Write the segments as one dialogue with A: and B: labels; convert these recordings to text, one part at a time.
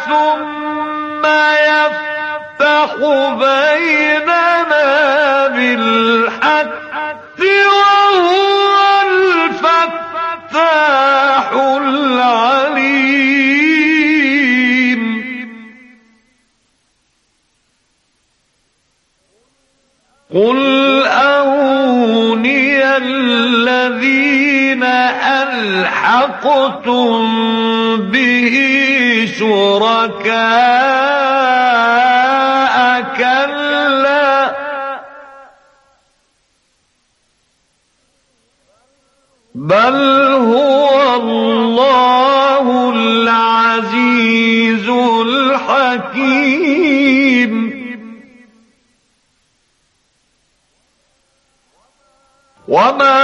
A: ثم يفتح بيننا بالحق وهو الفتاح العليم. قل أروني الذين ألحقتم به شركاء كلا بل هو الله العزيز الحكيم. وما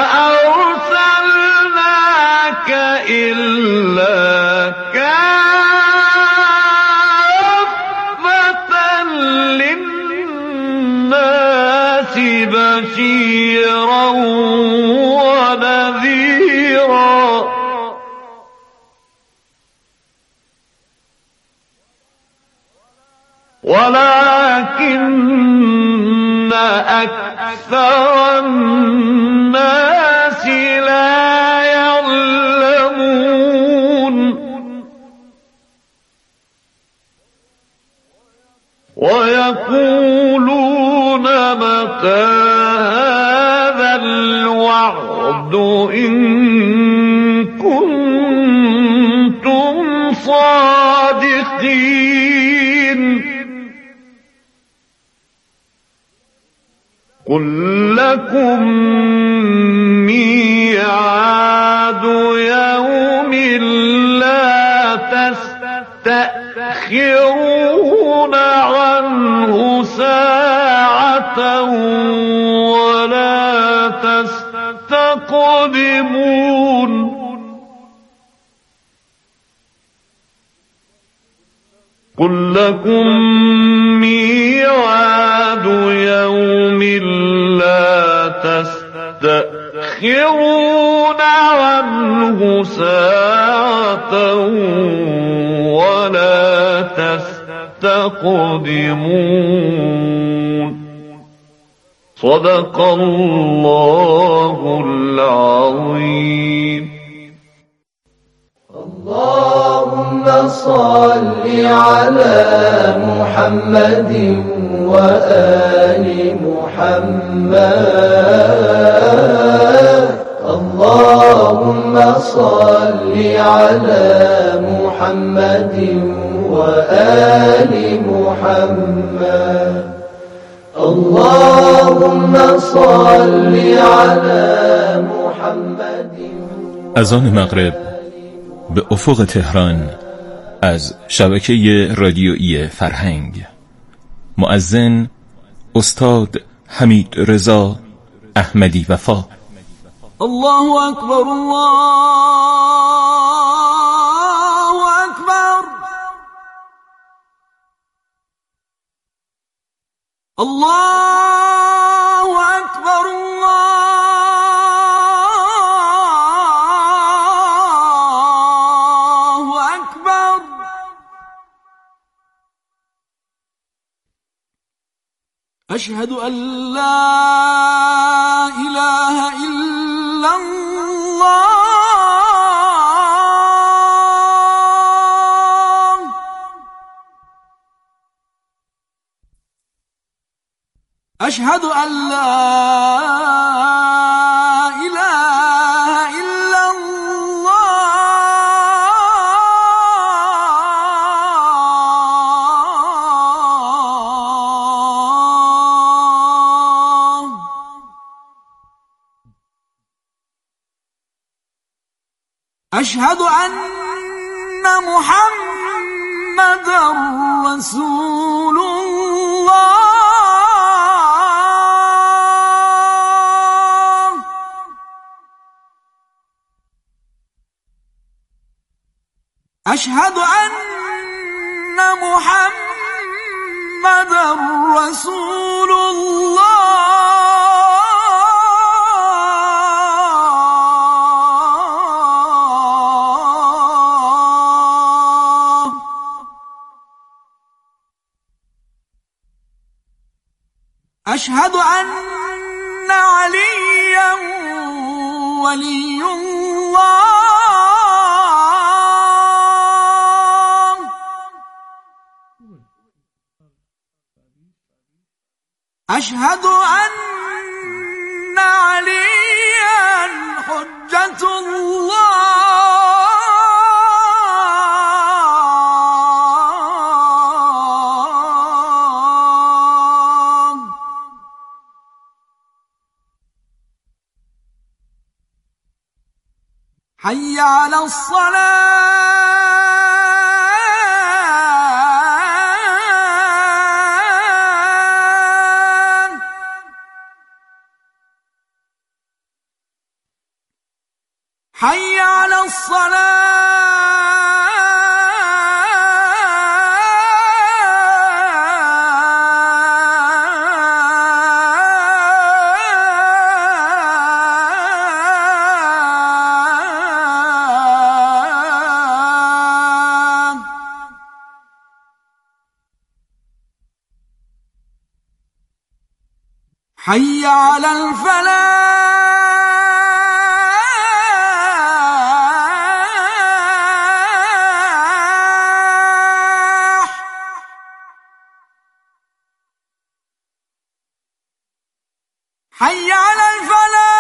A: أرسلناك إلا كافة للناس بشيرا ونذيرا ولكن أكثر الناس لا يعلمون. ويقولون متى هذا الوعد إن كنتم صادقين. قل لكم ميعاد يوم لا تستأخرون عنه ساعة ولا تستقدمون. قل لكم ميعاد يوم لا تستأخرون عنه ساعة ولا تستقدمون. صدق الله العظيم.
B: اللهم صل على محمد وآل محمد. اللهم صل على محمد وآل محمد. اللهم صل على محمد.
C: اذان مغرب به افق تهران از شبکه رادیویی فرهنگ. مؤذن استاد حمید رضا احمدی وفا.
D: الله اکبر، الله اکبر، الله اکبر، الله اکبر. اشهد ان لا اله الا الله. اشهد ان لا اله الا الله. اشهد ان محمدا رسول الله. اشهد ان محمدا رسول الله. أشهد أن عليا ولي الله. أشهد أن عليا حجة الله. حي على الصلاة. حي على حي على الفلاح. حي على الفلاح.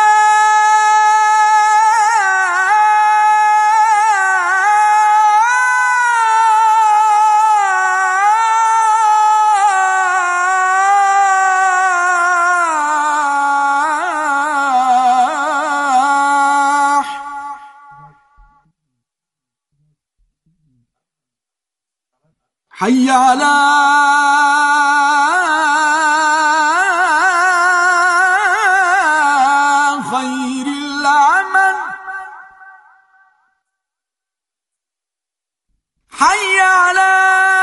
D: حي على خير العمل. حي على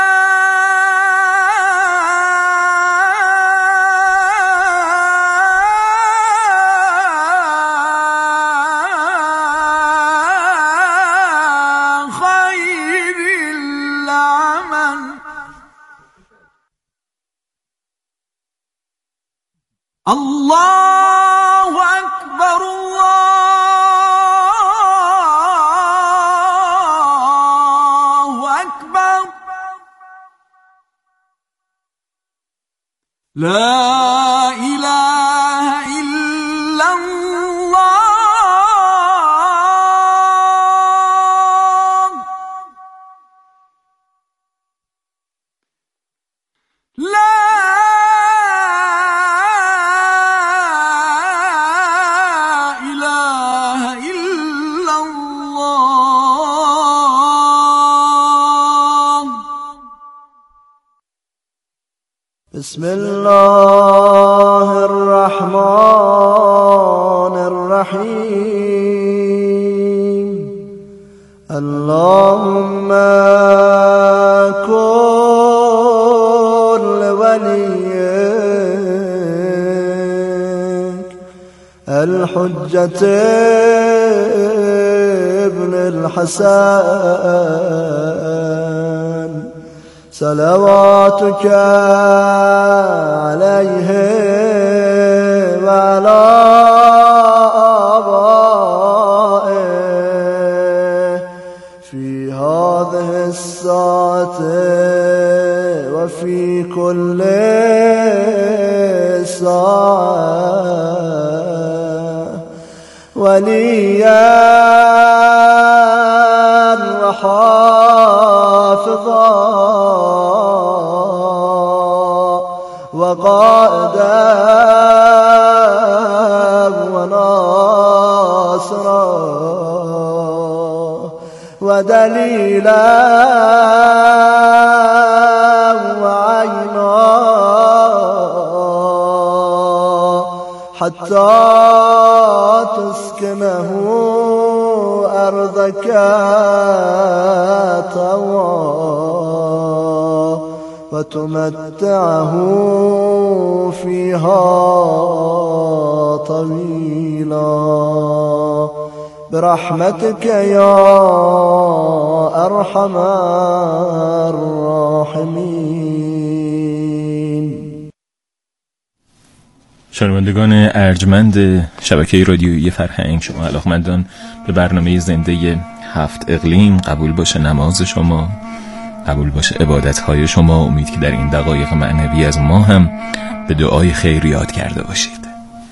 D: خير العمل. الله أكبر الله أكبر. لا إله إلا الله. لا إله إلا الله.
B: بسم الله الرحمن الرحيم. اللهم كن لوليك الحجة ابن الحسن صلواتك عليه وعلى آبائه في هذه الساعة وفي كل ساعة وليا وحافظا وقائدا وناصرا ودليلا وعينا حتى تسكنه أرضك طوعا وتمتعه فيها طويلا برحمتك يا أرحم الراحمين.
C: شنوندگان ارجمند شبکه رادیویی فرهنگ، شما علاقمندان به برنامه زنده 7 اقلیم، قبول باشه نماز شما، قبول باشه عبادت‌های شما. امید که در این دقایق معنوی از ما هم به دعای خیر یاد کرده باشید.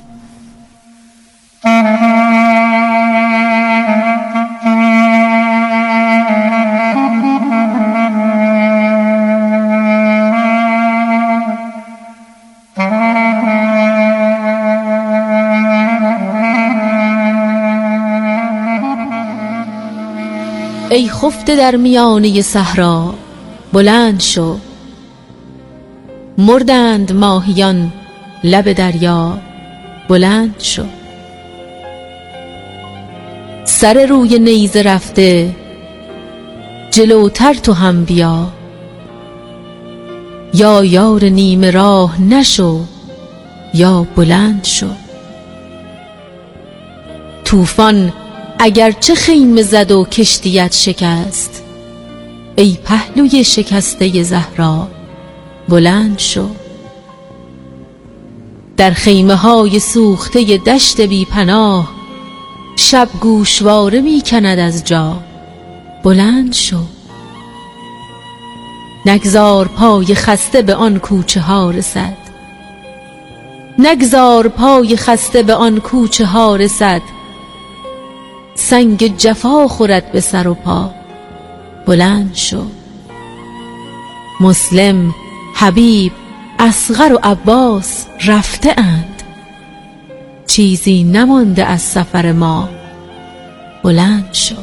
E: ای خفته در میانه صحرا بلند شو، مردند ماهیان لب دریا بلند شو. سر روی نیزه رفته جلوتر تو هم بیا، یا یار نیمه راه نشو یا بلند شو. طوفان اگرچه خیمه زد و کشتیت شکست، ای پهلوی شکسته زهرا بلند شو. در خیمه های سوخته دشت بی پناه، شب گوشواره می کند از جا بلند شو. نگذار پای خسته به آن کوچه ها رسد، نگذار پای خسته به آن کوچه ها رسد. سنگ جفا خورد به سر و پا بلند شو. مسلم، حبیب، اصغر و عباس رفته اند، چیزی نمانده از سفر ما بلند شو.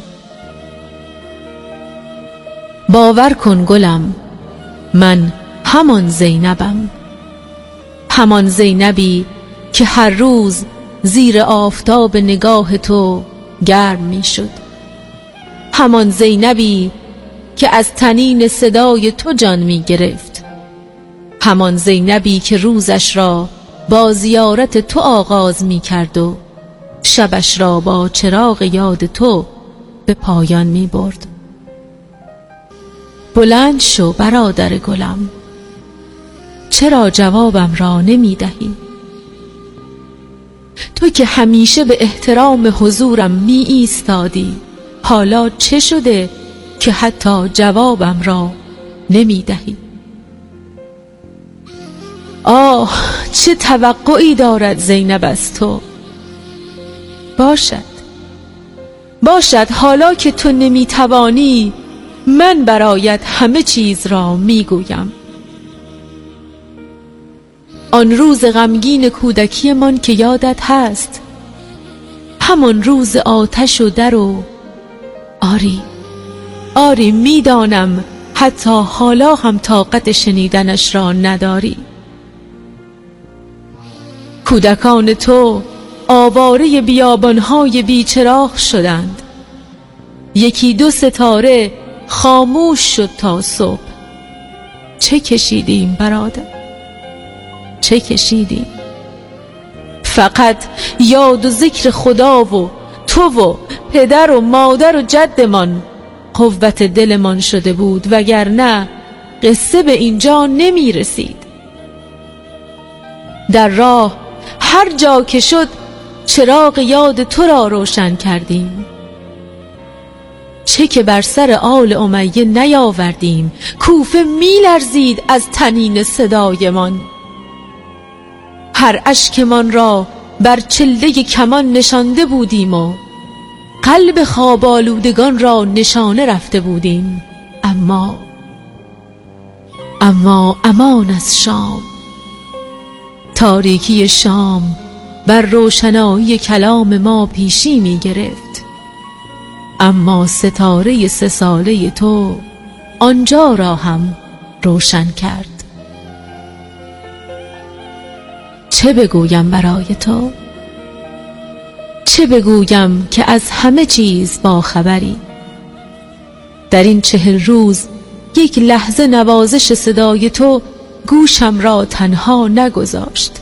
E: باور کن گلم، من همان زینبم، همان زینبی که هر روز زیر آفتاب نگاه تو گرم می شد، همان زینبی که از طنین صدای تو جان می گرفت، همان زینبی که روزش را با زیارت تو آغاز می کرد و شبش را با چراغ یاد تو به پایان می برد. بلند شو برادر گلم، چرا جوابم را نمی دهی؟ تو که همیشه به احترام حضورم می ایستادی، حالا چه شده که حتی جوابم را نمی دهی؟ آه، چه توقعی دارد زینب از تو؟ باشد حالا که تو نمی توانی، من برایت همه چیز را می گویم. آن روز غمگین کودکی من که یادت هست، همان روز آتش و در و آری میدانم حتی حالا هم طاقت شنیدنش را نداری. کودکان تو آواره بیابانهای بیچراغ شدند، یکی دو ستاره خاموش شد تا صبح. چه کشیدیم برادر، چه کشیدیم؟ فقط یاد و ذکر خدا و تو و پدر و مادر و جدمان قوت دلمان شده بود، وگرنه قصه به اینجا نمی رسید. در راه هر جا که شد چراغ یاد تو را روشن کردیم، چه که بر سر آل امیه نیاوردیم. کوفه می لرزید از طنین صدایمان، هر اشکمان را بر چله کمان نشانده بودیم و قلب خواب آلودگان را نشانه رفته بودیم. اما امان از شام، تاریکی شام بر روشنایی کلام ما پیشی می گرفت، اما ستاره 3 ساله تو آنجا را هم روشن کرد. چه بگویم برای تو؟ چه بگویم که از همه چیز با خبری؟ در این 40 روز یک لحظه نوازش صدای تو گوشم را تنها نگذاشت.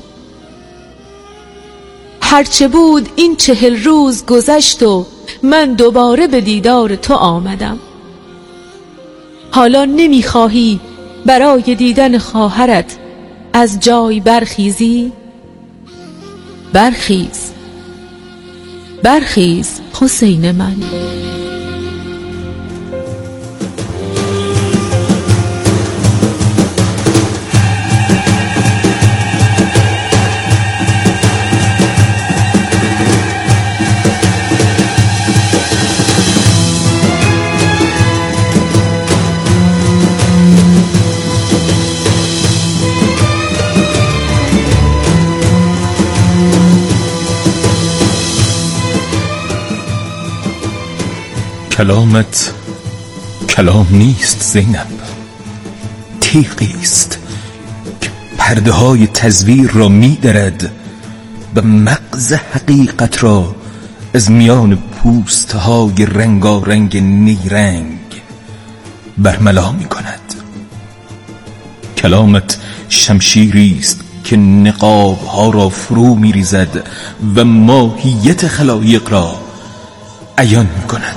E: هرچه بود این 40 روز گذشت و من دوباره به دیدار تو آمدم. حالا نمیخواهی برای دیدن خواهرت از جای برخیزی؟ برخیز برخیز حسین من.
C: کلامت کلام نیست زینب، تیغی است که پرده های تزویر را می درد و مغز حقیقت را از میان پوست های رنگارنگ نیرنگ برملا می کند. کلامت شمشیری است که نقاب ها را فرو می ریزد و ماهیت خلایق را عیان می کند.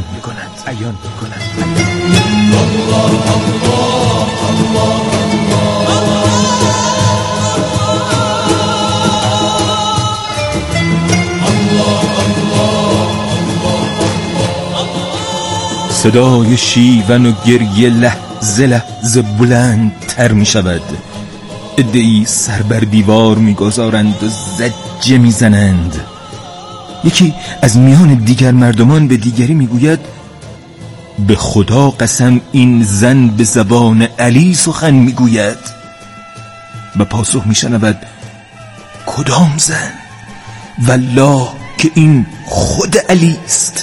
C: صدای شیون و گریه لحظه لحظه بلند تر می شود. عده‌ای سر بر دیوار می گذارند و زجه می زنند. یکی از میان دیگر مردمان به دیگری می گوید به خدا قسم این زن به زبان علی سخن می گوید. و پاسخ می شنود کدام زن؟ والله که این خود علی است.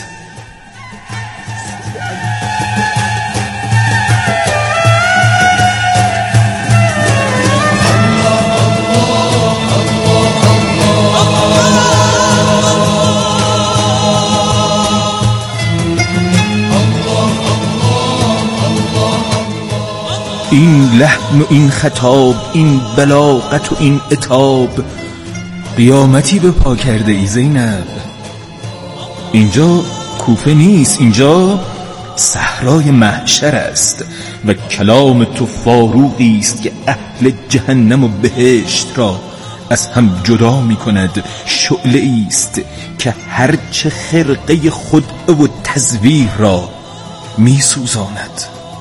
C: این لحن و این خطاب، این بلاغت و این عتاب، قیامتی به پا کرده ای زینب. اینجا کوفه نیست، اینجا صحرای محشر است و کلام تو فاروقی است که اهل جهنم و بهشت را از هم جدا می کند. شعله است که هرچه خرقه خدعه و تزویر را می سوزاند.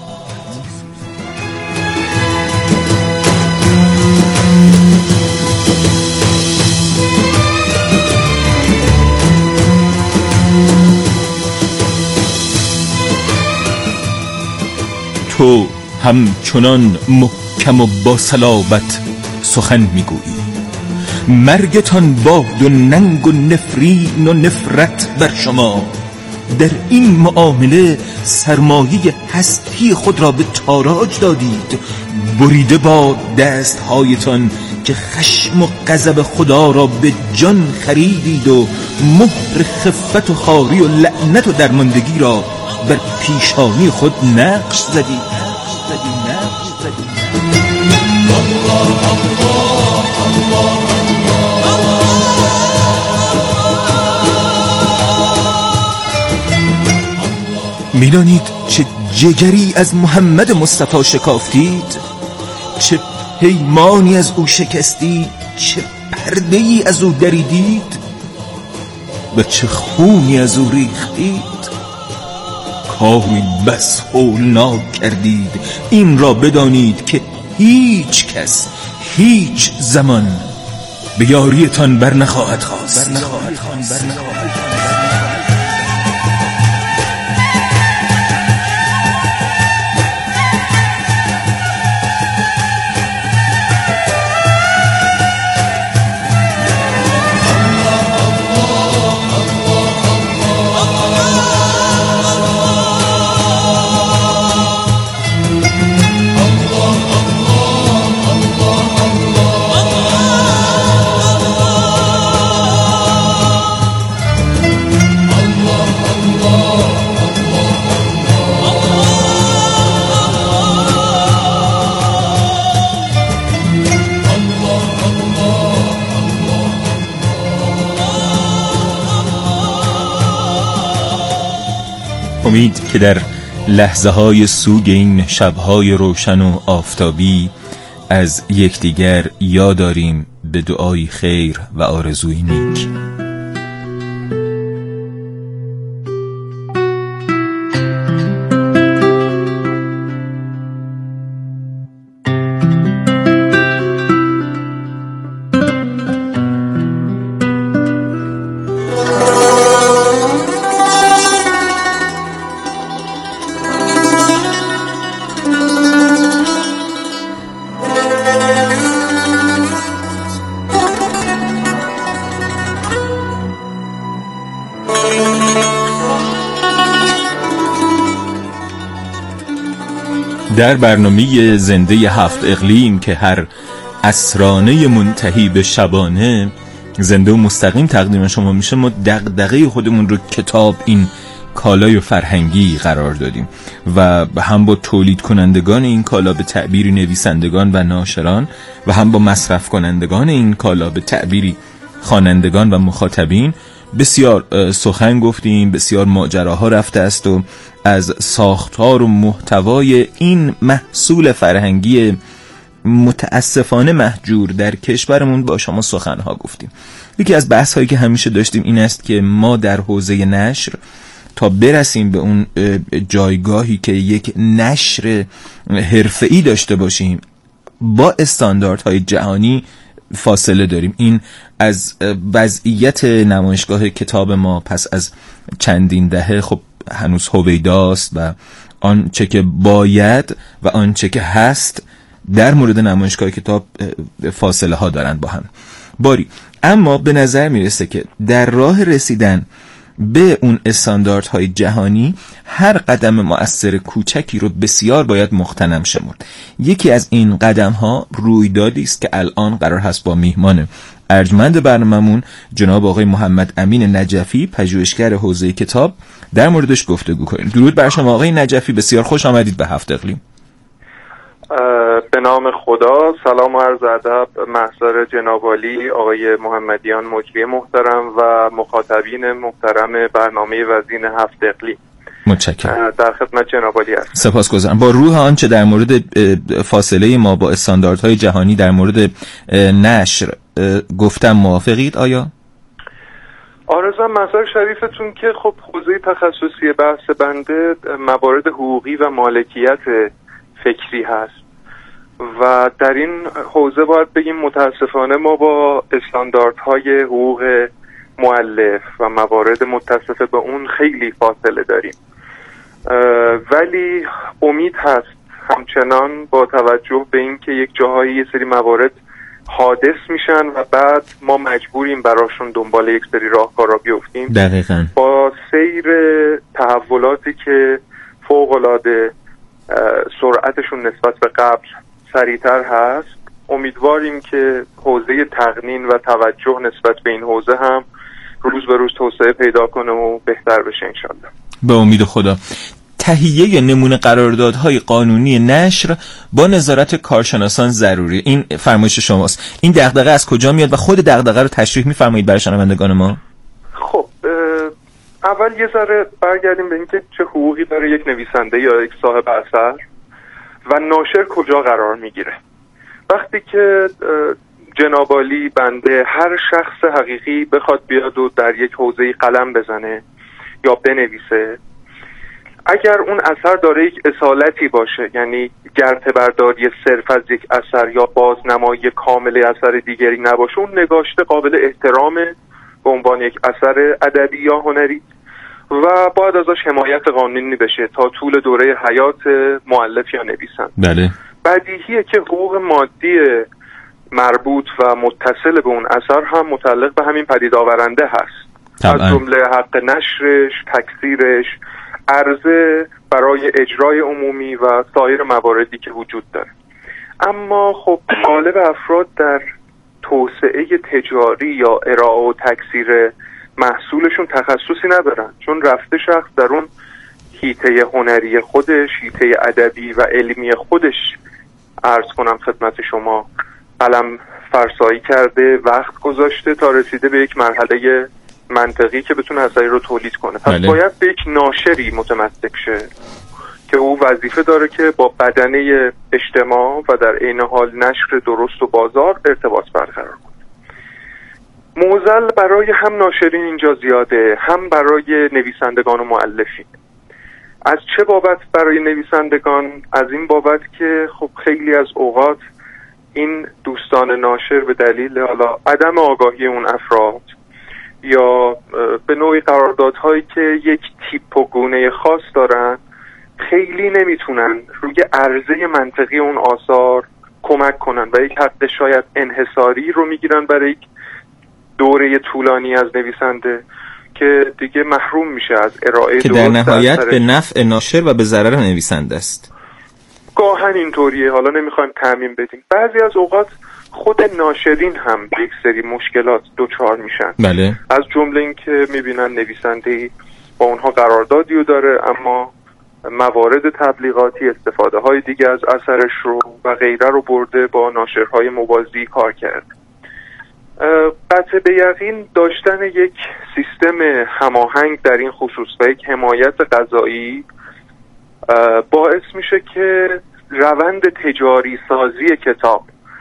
C: تو همچنان محکم و با صلابت سخن میگویی. مرگتان باد و ننگ و نفرین و نفرت بر شما. در این معامله سرمایه هستی خود را به تاراج دادید. بریده باد دستهایتان که خشم و غضب خدا را به جان خریدید و مهر خفت و خواری و لعنت و درماندگی را بر پیشانی خود نقش زدید. میدانید چه جگری از محمد مصطفی شکافتید، چه پیمانی از او شکستید، چه پرده‌ای از او دریدید و چه خونی از او ریختید. کاری بس هولناک کردید. این را بدانید که هیچ کس هیچ زمان به یاریتان بر نخواهد خواست. امید که در لحظه های سوگ این شبهای روشن و آفتابی از یکدیگر یاد داریم به دعای خیر و آرزوی نیک. در برنامه زنده 7 اقلیم که هر عصرانه منتهی به شبانه زنده و مستقیم تقدیم شما میشه، ما دغدغه خودمون رو کتاب، این کالای فرهنگی قرار دادیم و هم با تولید کنندگان این کالا به تعبیری نویسندگان و ناشران و هم با مصرف کنندگان این کالا به تعبیری خوانندگان و مخاطبین بسیار سخن گفتیم، بسیار ماجراها رفته است و از ساختار و محتوای این محصول فرهنگی متاسفانه مهجور در کشورمون با شما سخنها گفتیم. یکی از بحث هایی که همیشه داشتیم این است که ما در حوزه نشر تا برسیم به اون جایگاهی که یک نشر حرفه‌ای داشته باشیم با استانداردهای جهانی فاصله داریم. این از وضعیت نمایشگاه کتاب ما پس از چندین دهه خب هنوز هویداست و آنچه که باید و آنچه که هست در مورد نمایشگاه کتاب فاصله ها دارند با هم باری. اما به نظر میرسه که در راه رسیدن به اون استانداردهای جهانی هر قدم مؤثر کوچکی رو بسیار باید مغتنم شمرد. یکی از این قدم ها رویدادی است که الان قرار هست با میهمان ارجمند برنامه‌مون جناب آقای محمد امین نجفی، پژوهشگر حوزه کتاب، در موردش گفتگو کنیم. درود بر شما آقای نجفی، بسیار خوش آمدید به 7 اقلیم.
F: به نام خدا، سلام و عرض ادب محضر جناب عالی آقای محمدیان مجری محترم و مخاطبین محترم برنامه وزین 7 اقلیم.
C: متشکرم.
F: در خدمت جناب عالی هستم.
C: سپاسگزارم. با روح آنچه در مورد فاصله ما با استانداردهای جهانی در مورد نشر گفتم موافقید آیا؟
F: آرزوام محضر شریفتون که خب حوزه تخصصی بحث بنده موارد حقوقی و مالکیت فکری هست و در این حوزه باید بگیم متاسفانه ما با استانداردهای حقوق مؤلف و موارد متصف به اون خیلی فاصله داریم، ولی امید هست همچنان با توجه به این که یک جاهایی یه سری موارد حادث میشن و بعد ما مجبوریم براشون دنبال یک سری راهکارا بیفتیم.
C: دقیقاً
F: با سیر تحولاتی که فوق‌العاده سرعتشون نسبت به قبل سریعتر هست، امیدواریم که حوزه تقنین و توجه نسبت به این حوزه هم روز به روز توسعه پیدا کنه و بهتر بشه انشالله.
C: به امید خدا. تهیه نمونه قراردادهای قانونی نشر با نظارت کارشناسان ضروری، این فرمایش شماست. این دغدغه از کجا میاد و خود دغدغه رو تشریح می‌فرمایید برای شنوندگان ما؟
F: خب اول یه ذره برگردیم به اینکه چه حقوقی داره یک نویسنده یا یک صاحب اثر و ناشر کجا قرار میگیره. وقتی که جناب عالی بنده هر شخص حقیقی بخواد بیاد و در یک حوزه قلم بزنه یا بنویسه، اگر اون اثر داره یک اصالتی باشه، یعنی گرته برداری صرف از یک اثر یا بازنمایی کامل اثر دیگری نباشه، اون نگاشته قابل احترامه به عنوان یک اثر ادبی یا هنری و باید ازش حمایت قانونی بشه تا طول دوره حیات مؤلف یا نویسنده.
C: بله.
F: بدیهیه که حقوق مادی مربوط و متصل به اون اثر هم متعلق به همین پدید آورنده هست. از جمله حق نشرش، تکثیرش، عرضه برای اجرای عمومی و سایر مواردی که وجود داره. اما خب غالب افراد در توسعه تجاری یا ارائه و تکثیر محصولشون تخصصی ندارن، چون رفته شخص در اون حیطه هنری خودش، حیطه ادبی و علمی خودش، عرض کنم خدمت شما، قلم فرسایی کرده، وقت گذاشته تا رسیده به یک مرحله منطقی که بتونه اثری رو تولید کنه. پس باید به یک ناشری متمسک شه که او وظیفه داره که با بدنه اجتماع و در عین حال نشر درست و بازار ارتباط برقرار کنه. معضل برای هم ناشرین اینجا زیاده، هم برای نویسندگان و مؤلفین. از چه بابت برای نویسندگان؟ از این بابت که خب خیلی از اوقات این دوستان ناشر به دلیل حالا عدم آگاهی اون افراد یا به نوعی قراردادهایی که یک تیپ و گونه خاص دارن خیلی نمیتونن روی عرضه منطقی اون آثار کمک کنن و یک حق شاید انحصاری رو میگیرن برای یک دوره طولانی از نویسنده که دیگه محروم میشه از ارائه
C: که در نهایت به نفع ناشر و به ضرر نویسنده است.
F: گاهن اینطوریه، حالا نمیخوایم تعمیم بدیم. بعضی از اوقات خود ناشرین هم به یک سری مشکلات دچار میشن.
C: بله.
F: از جمله این که میبینن نویسنده‌ای با اونها قراردادی رو داره اما موارد تبلیغاتی، استفاده های دیگه از اثرش رو و غیره رو برده با ناشرهای موازی کار کرد. قطع به یقین داشتن یک سیستم هماهنگ در این خصوص و یک حمایت قضایی باعث میشه که روند تجاری سازی کتاب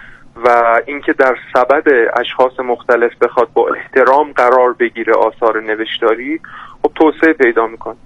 F: و اینکه در سبد اشخاص مختلف بخواد با احترام قرار بگیره آثار نوشتاری خب توسعه پیدا میکنه.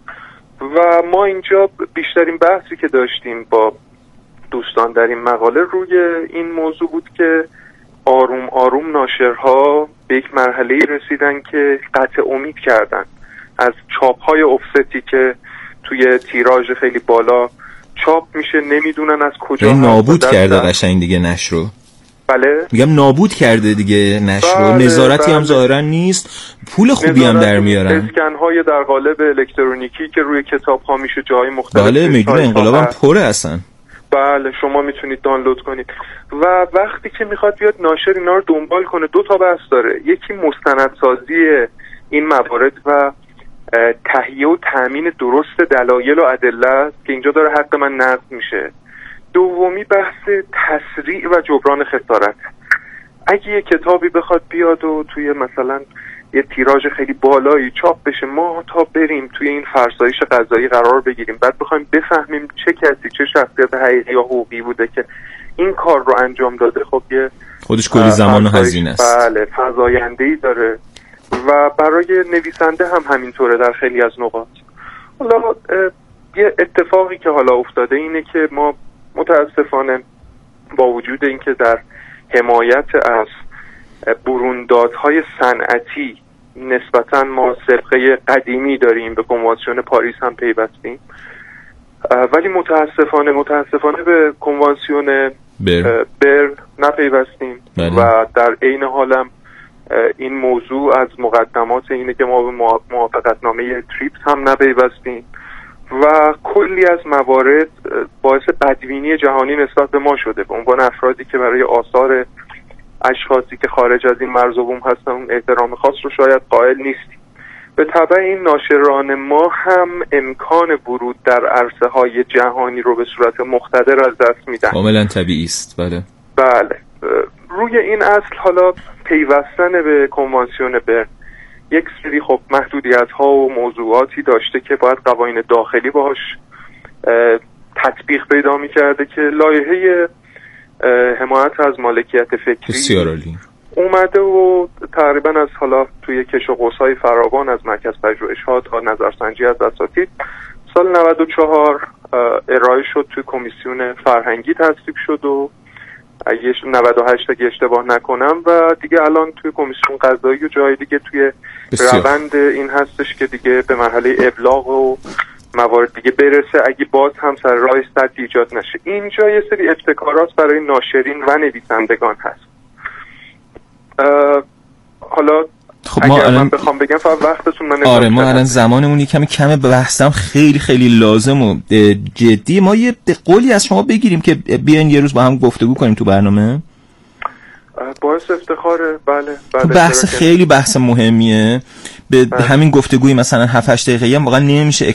F: و ما اینجا بیشترین بحثی که داشتیم با دوستان در این مقاله روی این موضوع بود که آروم آروم ناشرها به یک مرحله‌ای رسیدن که قطع امید کردن از چاپ‌های افستی که توی تیراژ خیلی بالا چاپ میشه، نمیدونن از کجا
C: نابود کرده قشنگ دیگه نشر رو.
F: بله
C: میگم نابود کرده دیگه نشر رو. نظارتی هم ظاهرا نیست، پول خوبی هم در میارن.
F: اسکن‌های در قالب الکترونیکی که روی کتاب‌ها میشه جای مختلف.
C: بله میدونه انقلابم پره اصلا.
F: بله شما میتونید دانلود کنید و وقتی که میخواد بیاد ناشر اینا رو دنبال کنه دو تا بحث داره. یکی مستندسازی این موارد و تهیه و تامین درست دلایل و ادله است که اینجا داره حق من نقض میشه. دومی بحث تسریع و جبران خسارت. اگه یه کتابی بخواد بیاد و توی مثلا یه تیراژ خیلی بالایی چاپ بشه، ما تا بریم توی این فرسایش قضایی قرار بگیریم، بعد بخوایم بفهمیم چه کسی چه شخصیت حقیقی یا حقوقی بوده که این کار رو انجام داده، خب یه
C: خودش کلی زمان و هزینه است.
F: بله فزاینده‌ای داره و برای نویسنده هم همینطوره در خیلی از نقاط. حالا یه اتفاقی که حالا افتاده اینه که ما متاسفانه با وجود اینکه در حمایت از بروندادهای صنعتی نسبتاً ما سابقه قدیمی داریم، به کنوانسیون پاریس هم پیوستیم، ولی متاسفانه به کنوانسیون برن نپیوستیم و در عین حالم این موضوع از مقدمات اینه که ما به موافقتنامه تریپس هم نپیوستیم و کلی از موارد باعث بدبینی جهانی نسبت به ما شده. به عنوان افرادی که برای آثار اشخاصی که خارج از این مرز و بوم هستن اون احترام خاص رو شاید قائل نیستیم. به تبع این ناشران ما هم امکان ورود در عرصه‌های جهانی رو به صورت مقتدر از دست میدن.
C: کاملا طبیعی است.
F: بله. روی این اصل حالا پیوستن به کنوانسیون برن یک سری خب محدودیت‌ها و موضوعاتی داشته که باید قوانین داخلی باهاش تطبیق پیدا می‌کرده که لایحه حمایت از مالکیت فکری اومده و تقریبا از حالا توی کش و قوس‌های فراوان از مرکز پژوهش‌ها تا نظرسنجی از اساتید سال 94 ارائه شد توی کمیسیون فرهنگی تصویب شد و 98 اگه اشتباه نکنم و دیگه الان توی کمیسیون قضایی و جای دیگه توی روند این هستش که دیگه به مرحله ابلاغ و موارد دیگه برسه اگه باز هم سر راه سد ایجاد نشه. اینجا یه سری ابتکارات برای ناشرین و نویسندگان هست. حالا
C: خب
F: اگر من بخوام بگم فقط وقتتون من
C: آره ما الان زمانمون یکم کمه، بحثم خیلی لازم و جدی. ما یه قولی از شما بگیریم که بیاین یه روز با هم گفتگو کنیم تو برنامه.
F: باعث افتخاره. بله
C: بحث خیلی بحث مهمیه. به همین گفتگوی مثلا 7-8 دقیقه‌ای هم واقعا نمیشه